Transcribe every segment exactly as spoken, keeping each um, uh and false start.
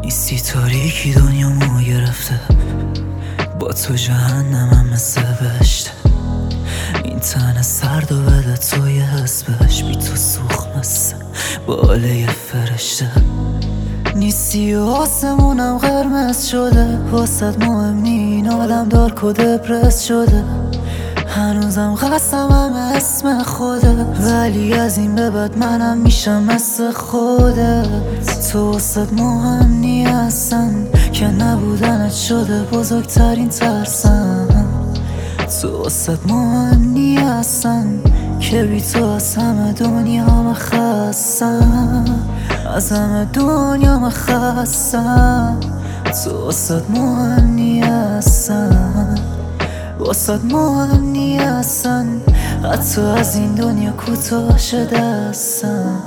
نیستی تاریکی دنیامو گرفته، با تو جهنمم مثل بهشته. این تن سرد و بده توی حسبش، بی تو سوخ مثل باله یه فرشته. نیستی و آسمونم قرمز شده، واسد مهم نی این آدم دارک و دپرس شده. هنوزم قسمم اسم خوده، ولی از این به بعد منم میشم مثل خودت. تو واسد مهم نی اصلا، که نبودنت شده بزرگترین ترسم. تو واسد مهم نی اصلا، که بی تو از همه دنیام خستم، از همه دنیام خستم. تو واسد مهم نی اصلا، واسد مهم نی اصلا، حتی از این دنیا کوتاه شده هستم.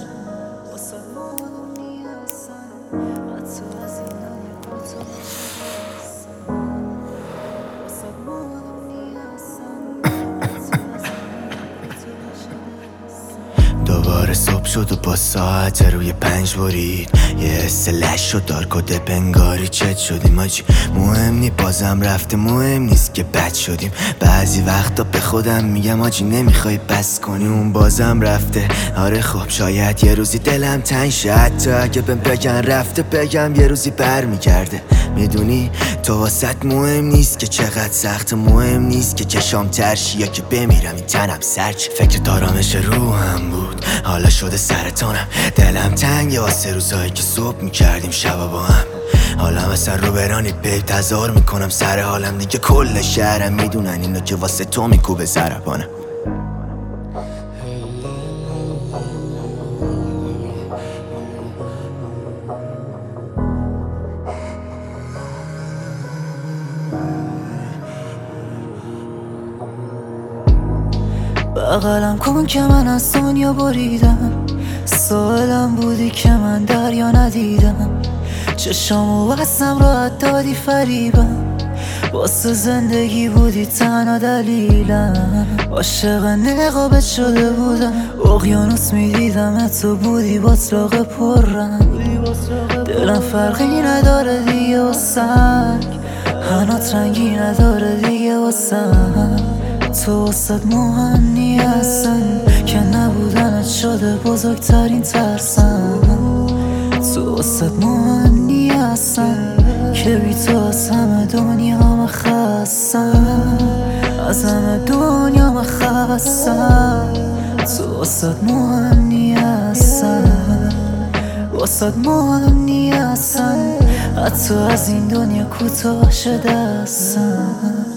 دوباره صبح شد و با ساعت روی پنج برید، یه حس لش و دارک و دپنگاری چت شدیم. آجی مهم نی بازم رفته، مهم نیست که بد شدیم. بعضی وقتا به خودم میگم آجی نمیخوای بس کنی، اون بازم رفته. آره خب شاید یه روزی دلم تنگ شه، حتی اگه بهم بگن رفته بگم یه روزی بر میگرده. میدونی تو واسط مهم نیست که چقدر سخت، مهم نیست که چشام ترشی یا که بمیرم این تنم سرچ. فکر آرامش روحم بود حالا شده سرطانم، دلم تنگه واسه روزایی که صبح میکردیم شبا با هم. حالا مثلا رو برانید به تظاهر میکنم سر حالم، دیگه کل شهرم میدونن اینو که واسه تو میکوبه ضربانم. بغلم کن که من از دنیا بریدم، سائلم بودی که من دریا ندیدم. چشامو بستم راحت دادی فریبم، واسه زندگی بودی تنها دلیلم. عاشق نقابت شده بودم، اقیانوس میدیدم تو بودی باطلاق پرم. دلم فرقی نداره دیگه واسنگ، هنات رنگی نداره دیگه واسم. تو واسد مهم نی اصلا، که نبودنت شده بزرگترین ترسم. تو واسد مهم نی اصلا، که بی تو از همه دنیام خستم، از همه دنیام خستم. تو واسد مهم نی اصلا، واسد مهم نی اصلا، حتی از این دنیا کوتاه شده هستم.